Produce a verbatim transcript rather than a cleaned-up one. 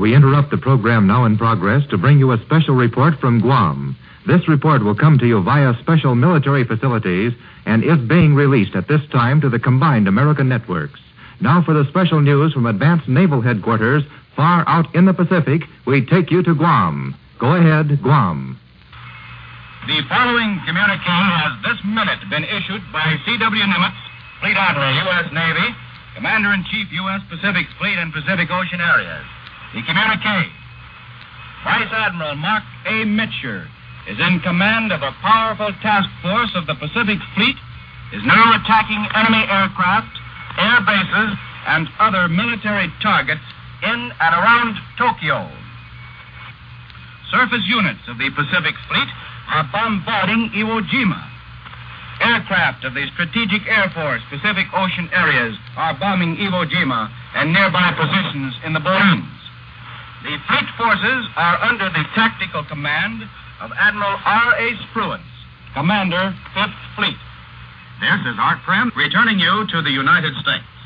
We interrupt the program now in progress to bring you a special report from Guam. This report will come to you via special military facilities and is being released at this time to the combined American networks. Now for the special news from Advanced Naval Headquarters, far out in the Pacific, we take you to Guam. Go ahead, Guam. The following communique has this minute been issued by C W Nimitz, Fleet Admiral, U S Navy, Commander-in-Chief, U S Pacific Fleet and Pacific Ocean Areas. The communique: Vice Admiral Mark A. Mitscher is in command of a powerful task force of the Pacific Fleet, is now attacking enemy aircraft, air bases, and other military targets in and around Tokyo. Surface units of the Pacific Fleet are bombarding Iwo Jima. Aircraft of the Strategic Air Force Pacific Ocean Areas are bombing Iwo Jima and nearby positions in the Boreans. The fleet forces are under the tactical command of Admiral R A. Spruance, Commander, Fifth Fleet. This is Art Friend returning you to the United States.